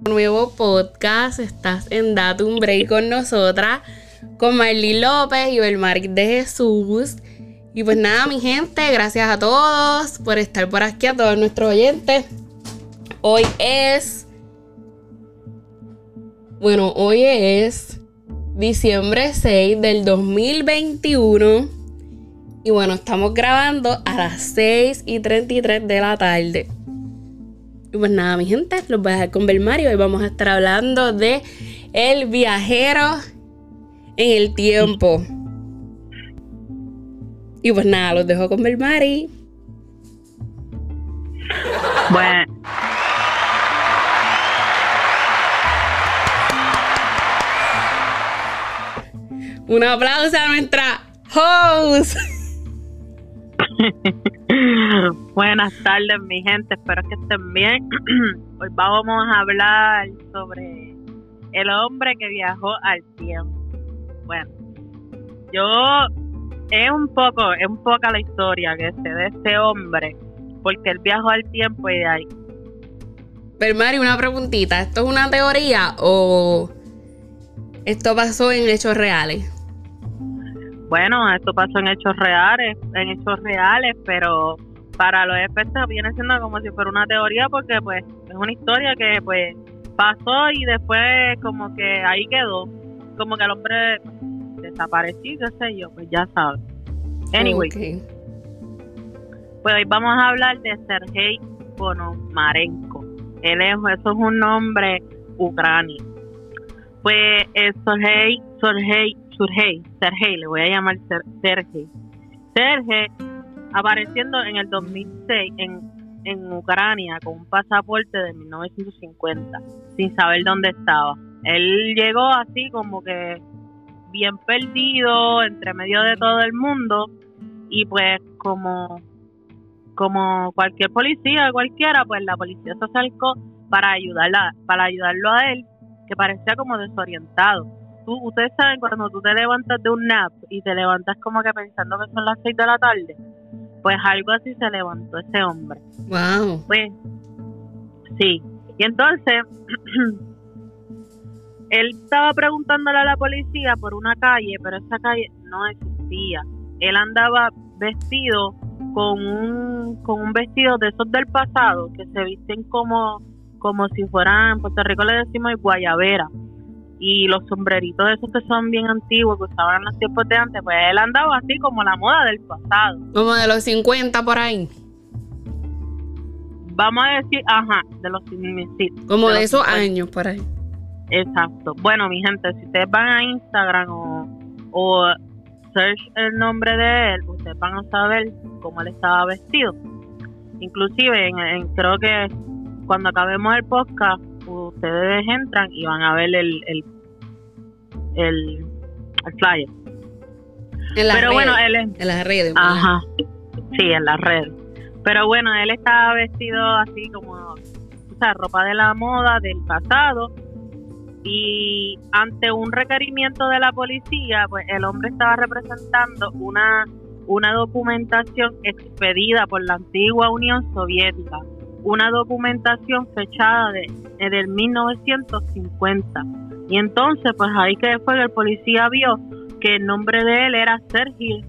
Nuevo podcast, estás en Date un Break con nosotras, con Marley López y Belmari de Jesús. Y pues nada, mi gente, gracias a todos por estar por aquí, a todos nuestros oyentes. Hoy es diciembre 6 del 2021. Y bueno, estamos grabando a las 6:33 de la tarde. Y pues nada, mi gente, los voy a dejar con Belmari. Hoy vamos a estar hablando de el viajero en el tiempo. Y pues nada, los dejo con Belmari. Bueno. Un aplauso a nuestra host. Buenas tardes, mi gente, espero que estén bien. Hoy vamos a hablar sobre el hombre que viajó al tiempo. Bueno, es un poco la historia que sé de este hombre, porque él viajó al tiempo y de ahí. Belmari, una preguntita, ¿esto es una teoría o esto pasó en hechos reales? Bueno, esto pasó en hechos reales, pero para los efectos viene siendo como si fuera una teoría, porque pues es una historia que pues pasó y después como que ahí quedó, como que el hombre desapareció, qué sé yo, pues ya sabes. Anyway, Okay. Pues hoy vamos a hablar de Sergei Ponomarenko. Eso es un nombre ucranio. Pues Sergei, le voy a llamar Sergei. Sergei, apareciendo en el 2006 en Ucrania con un pasaporte de 1950, sin saber dónde estaba. Él llegó así como que bien perdido, entre medio de todo el mundo, y pues como cualquier policía, cualquiera, pues la policía se acercó para ayudarlo a él, que parecía como desorientado. Ustedes saben cuando tú te levantas de un nap y te levantas como que pensando que son las 6 de la tarde, pues algo así se levantó ese hombre. Wow. Pues sí, y entonces él estaba preguntándole a la policía por una calle, pero esa calle no existía. Él andaba vestido con un vestido de esos del pasado, que se visten como si fueran, en Puerto Rico le decimos guayabera, y los sombreritos esos que son bien antiguos, que usaban en los tiempos de antes. Pues él andaba así como la moda del pasado. Como de los 50 por ahí. Vamos a decir, de los Como de los esos 50. años por ahí. Exacto. Bueno, mi gente, si ustedes van a Instagram o search el nombre de él, ustedes van a saber cómo él estaba vestido. Inclusive, creo que cuando acabemos el podcast, ustedes entran y van a ver el flyer. En las Pero redes, bueno, en las redes. Ajá. Sí, en las redes. Pero bueno, él estaba vestido así como, o sea, ropa de la moda del pasado. Y ante un requerimiento de la policía, pues el hombre estaba representando una documentación expedida por la antigua Unión Soviética, una documentación fechada del 1950. Y entonces, pues ahí que fue que el policía vio que el nombre de él era Sergei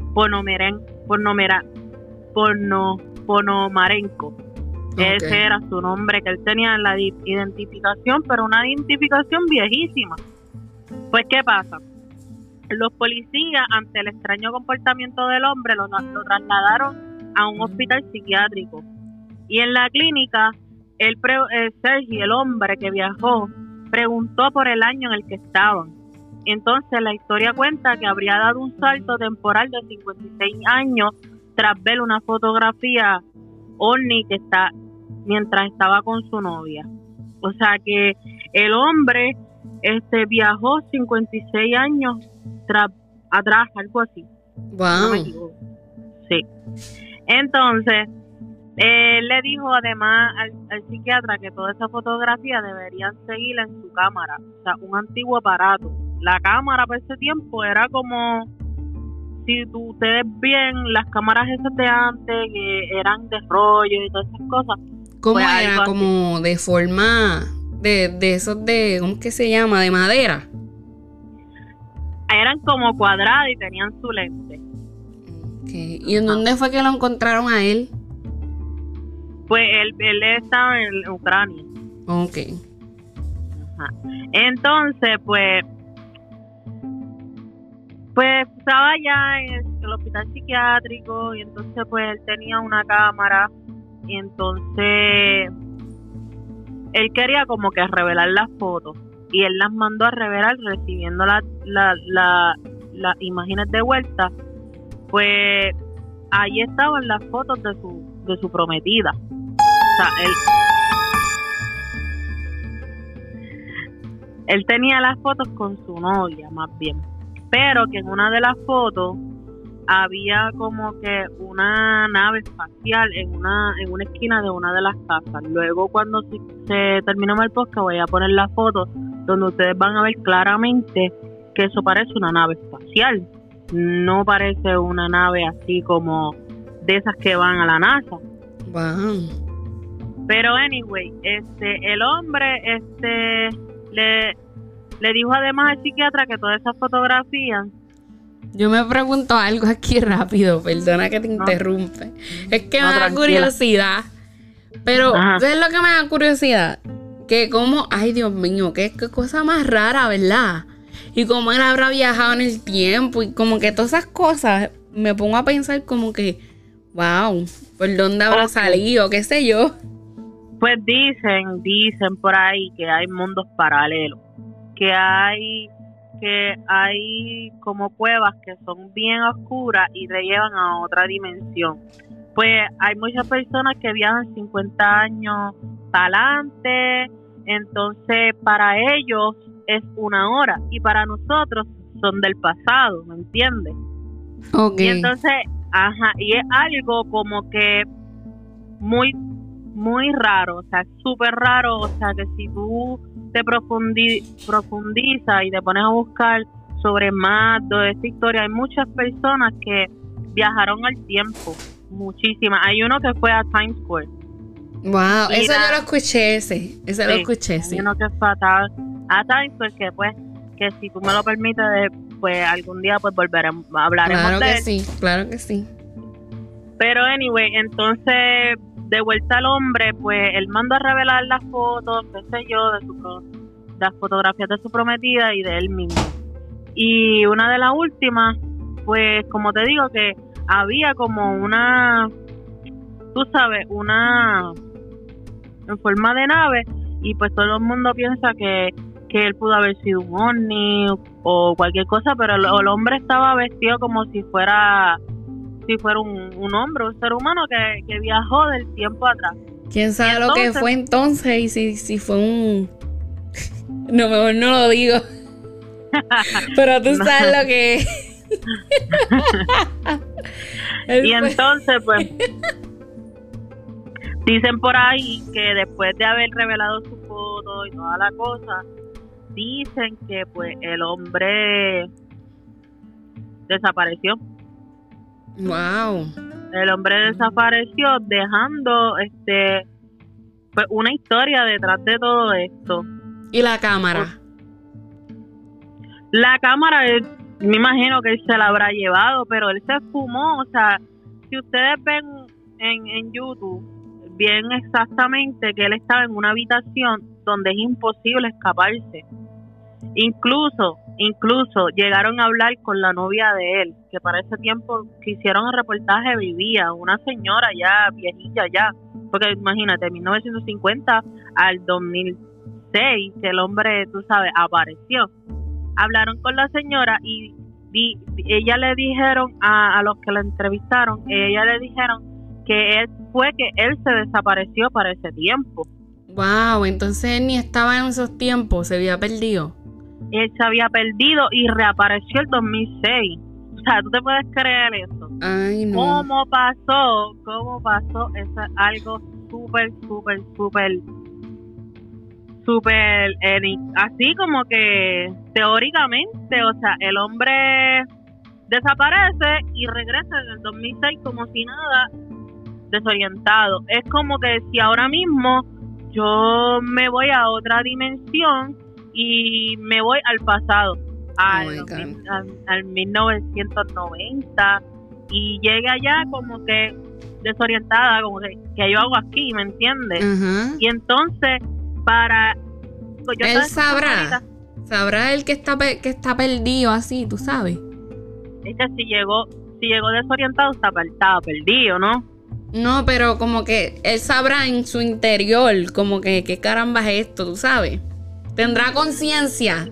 Ponomarenko. Okay. Ese era su nombre que él tenía en la identificación, pero una identificación viejísima. Pues, ¿qué pasa? Los policías, ante el extraño comportamiento del hombre, lo trasladaron a un hospital psiquiátrico. Y en la clínica, Sergei, el hombre que viajó, preguntó por el año en el que estaban. Entonces, la historia cuenta que habría dado un salto temporal de 56 años tras ver una fotografía ovni que está mientras estaba con su novia. O sea que el hombre viajó 56 años atrás, algo así. Wow. No me equivoco. Sí. Entonces, él le dijo además al psiquiatra que toda esa fotografía deberían seguirla en su cámara, o sea, un antiguo aparato. La cámara para ese tiempo era como, si ustedes ven las cámaras esas de antes, que eran de rollo y todas esas cosas. ¿Cómo pues era? Como de forma de esos de, ¿cómo es que se llama? De madera. Eran como cuadradas y tenían su lente. Okay. ¿Y en dónde fue que lo encontraron a él? Pues él estaba en Ucrania. Ok. Ajá. Entonces, pues estaba ya en el hospital psiquiátrico y entonces pues él tenía una cámara y entonces él quería como que revelar las fotos y él las mandó a revelar recibiendo las imágenes de vuelta. Pues ahí estaban las fotos de su prometida. O sea, él tenía las fotos con su novia, más bien. Pero que en una de las fotos había como que una nave espacial en una esquina de una de las casas. Luego, cuando se terminó el podcast, voy a poner la foto donde ustedes van a ver claramente que eso parece una nave espacial. No parece una nave así como de esas que van a la NASA. Wow. Pero anyway, el hombre le dijo además al psiquiatra que todas esas fotografías. Yo me pregunto algo aquí rápido, perdona que te interrumpe. Es que me da curiosidad. Pero, ¿sabes lo que me da curiosidad? Que como, ay Dios mío, qué cosa más rara, ¿verdad? Y cómo él habrá viajado en el tiempo y como que todas esas cosas, me pongo a pensar como que, wow, ¿por dónde habrá salido? ¿Qué sé yo? Pues dicen por ahí que hay mundos paralelos, que hay como cuevas que son bien oscuras y te llevan a otra dimensión. Pues hay muchas personas que viajan 50 años para adelante, entonces para ellos es una hora y para nosotros son del pasado, ¿me entiendes? Okay. Y entonces, y es algo como que muy muy raro, o sea, súper raro, o sea, que si tú te profundizas y te pones a buscar sobre más de esta historia, hay muchas personas que viajaron al tiempo, muchísimas. Hay uno que fue a Times Square. Wow, eso yo lo escuché, lo escuché, sí. Hay uno que fue a Times Square, que pues, que si tú me lo permites, pues algún día pues volveremos, hablaremos de él. Claro que sí. Pero anyway, entonces de vuelta al hombre, pues él mandó a revelar las fotos, qué sé yo, de las fotografías de su prometida y de él mismo. Y una de las últimas, pues como te digo, que había como una, tú sabes, una en forma de nave, y pues todo el mundo piensa que él pudo haber sido un ovni o cualquier cosa, pero el hombre estaba vestido como si fuera un hombre, un ser humano que viajó del tiempo atrás. ¿Quién sabe entonces, lo que fue entonces? Y si fue un... No, mejor no lo digo. Pero tú sabes lo que... Y entonces, pues... dicen por ahí que después de haber revelado su foto y toda la cosa, dicen que pues el hombre desapareció. Wow. El hombre desapareció dejando pues una historia detrás de todo esto. ¿Y la cámara? La cámara, me imagino que él se la habrá llevado, pero él se fumó. O sea, si ustedes ven en YouTube, bien exactamente que él estaba en una habitación donde es imposible escaparse. Incluso llegaron a hablar con la novia de él, que para ese tiempo que hicieron el reportaje vivía, una señora ya viejilla ya, porque imagínate, de 1950 al 2006 que el hombre, tú sabes, apareció. Hablaron con la señora y ella le dijeron a los que la entrevistaron, ella le dijeron que él se desapareció para ese tiempo. Wow, entonces él ni estaba en esos tiempos, se había perdido. Él se había perdido y reapareció el 2006. O sea, ¿tú te puedes creer eso? Ay, no. ¿Cómo pasó? Eso es algo súper, así como que teóricamente, o sea, el hombre desaparece y regresa en el 2006 como si nada, desorientado. Es como que si ahora mismo yo me voy a otra dimensión y me voy al pasado, al 1990, y llegué allá como que desorientada, como que yo hago aquí, ¿me entiendes? Uh-huh. Y entonces, él sabrá el que está perdido así, tú sabes. Es que si llegó desorientado, estaba perdido, ¿no? No, pero como que él sabrá en su interior, como que qué caramba es esto, tú sabes. Tendrá conciencia.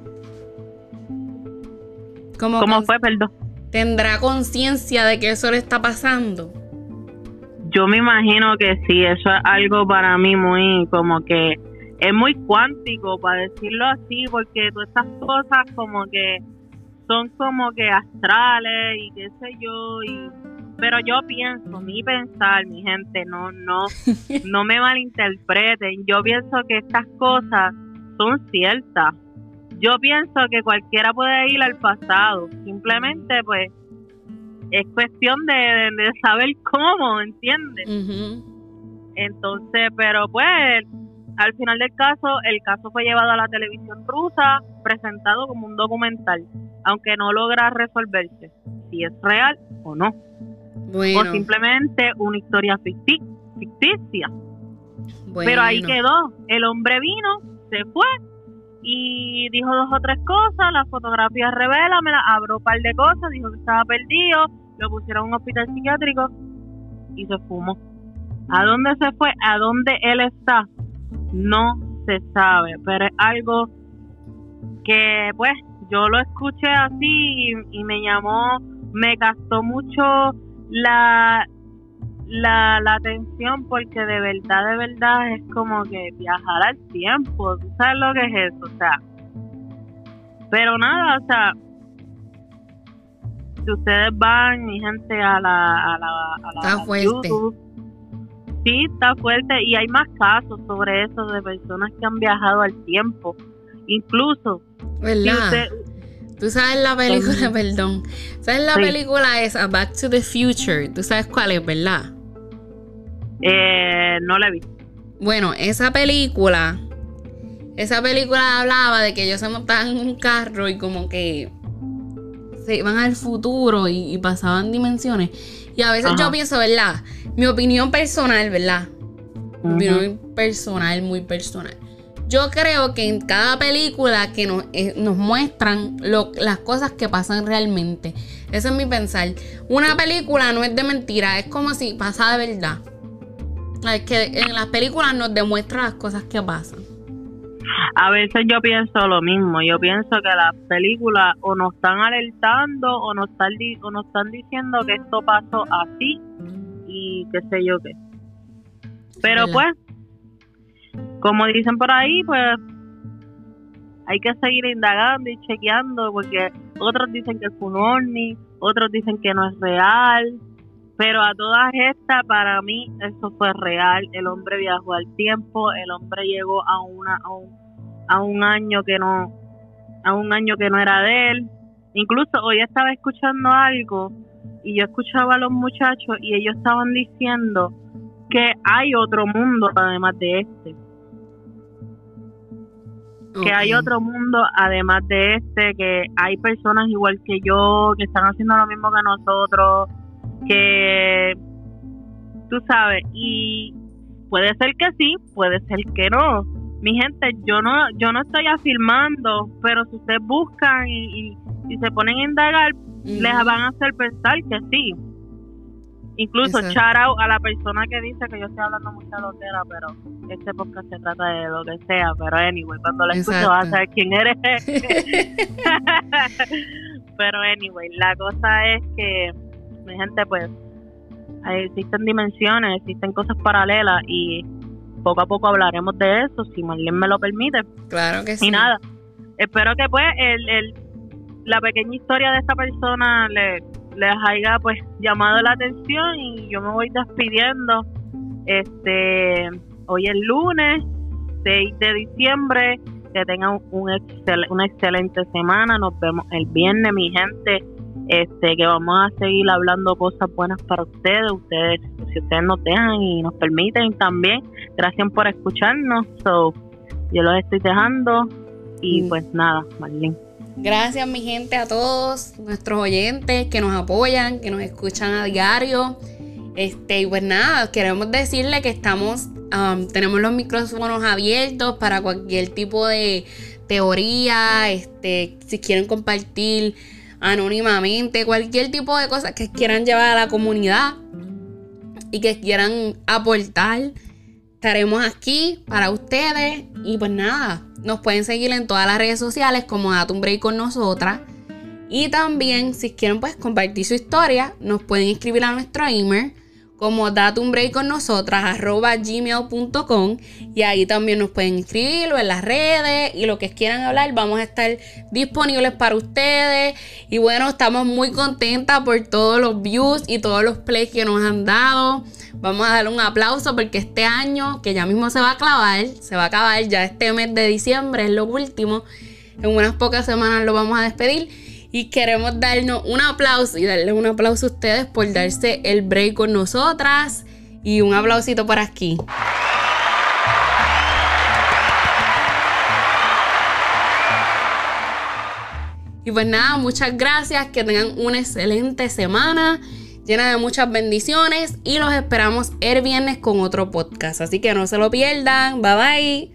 ¿Cómo fue, perdón? Tendrá conciencia de que eso le está pasando. Yo me imagino que sí, eso es algo para mí muy, como que es muy cuántico, para decirlo así, porque todas estas cosas como que son como que astrales y qué sé yo, pero yo pienso, mi pensar, mi gente, no me malinterpreten, yo pienso que estas cosas son ciertas. Yo pienso que cualquiera puede ir al pasado, simplemente pues es cuestión de saber cómo, ¿entiendes? Uh-huh. Entonces, pero pues al final del caso, el caso fue llevado a la televisión rusa, presentado como un documental, aunque no logra resolverse si es real o no. Bueno. O simplemente una historia ficticia. Bueno. Pero ahí quedó. El hombre vino, se fue y dijo 2 o 3 cosas. La fotografía revela, me la abrió un par de cosas, dijo que estaba perdido, lo pusieron en un hospital psiquiátrico y se fumó. ¿A dónde se fue? ¿A dónde él está? No se sabe, pero es algo que pues yo lo escuché así y me gastó mucho la atención, porque de verdad es como que viajar al tiempo, ¿tú sabes lo que es eso? O sea, pero nada, o sea, si ustedes van, mi gente, a la YouTube, sí, está fuerte, y hay más casos sobre eso de personas que han viajado al tiempo, incluso, ¿verdad? Tú sabes la película, perdón, ¿sabes la película esa, Back to the Future? ¿Tú sabes cuál es, verdad? No la vi. Bueno, esa película hablaba de que ellos se montaban en un carro y como que se iban al futuro y pasaban dimensiones. Y a veces yo pienso, ¿verdad? Mi opinión personal, ¿verdad? Mi opinión personal, muy personal. Yo creo que en cada película que nos muestran las cosas que pasan realmente. Ese es mi pensar. Una película no es de mentira, es como si pasara de verdad. Es que en las películas nos demuestran las cosas que pasan. A veces yo pienso lo mismo. Yo pienso que las películas o nos están alertando o nos están diciendo que esto pasó así y qué sé yo qué. Pero pues, como dicen por ahí, pues hay que seguir indagando y chequeando, porque otros dicen que fue un ovni, otros dicen que no es real, pero a todas estas, para mí, eso fue real. El hombre viajó al tiempo, el hombre llegó a un año que no era de él. Incluso hoy estaba escuchando algo y yo escuchaba a los muchachos y ellos estaban diciendo que hay otro mundo además de este. Que hay otro mundo además de este, que hay personas igual que yo que están haciendo lo mismo que nosotros, que tú sabes, y puede ser que sí, puede ser que no. Mi gente, yo no estoy afirmando, pero si ustedes buscan y se ponen a indagar, les van a hacer pensar que sí. Incluso shout out a la persona que dice que yo estoy hablando mucha lotera, pero este podcast se trata de lo que sea. Pero anyway, cuando la escucho vas a saber quién eres. Pero anyway, la cosa es que, mi gente, pues existen dimensiones, existen cosas paralelas y poco a poco hablaremos de eso, si Marlene me lo permite. Claro que sí. Y nada, espero que pues la pequeña historia de esta persona les haya pues llamado la atención, y yo me voy despidiendo. Hoy es lunes 6 de diciembre, que tengan una excelente semana. Nos vemos el viernes, mi gente. que vamos a seguir hablando cosas buenas para ustedes, si ustedes nos dejan y nos permiten también. Gracias por escucharnos. Yo los estoy dejando y pues nada, Marlene. Gracias, mi gente, a todos nuestros oyentes que nos apoyan, que nos escuchan a diario. Y pues nada, queremos decirle que tenemos los micrófonos abiertos para cualquier tipo de teoría, si quieren compartir anónimamente, cualquier tipo de cosas que quieran llevar a la comunidad y que quieran aportar, estaremos aquí para ustedes. Y pues nada, nos pueden seguir en todas las redes sociales como Date un Break con Nosotras. Y también, si quieren pues compartir su historia, nos pueden escribir a nuestro email como dateunbreakconnosotras@gmail.com, y ahí también nos pueden escribir o en las redes y lo que quieran hablar. Vamos a estar disponibles para ustedes. Y bueno, estamos muy contentas por todos los views y todos los plays que nos han dado. Vamos a darle un aplauso porque este año, que ya mismo se va a acabar, ya este mes de diciembre es lo último. En unas pocas semanas lo vamos a despedir. Y queremos darnos un aplauso y darles un aplauso a ustedes por darse el break con nosotras. Y un aplausito por aquí. Y pues nada, muchas gracias. Que tengan una excelente semana llena de muchas bendiciones. Y los esperamos el viernes con otro podcast. Así que no se lo pierdan. Bye bye.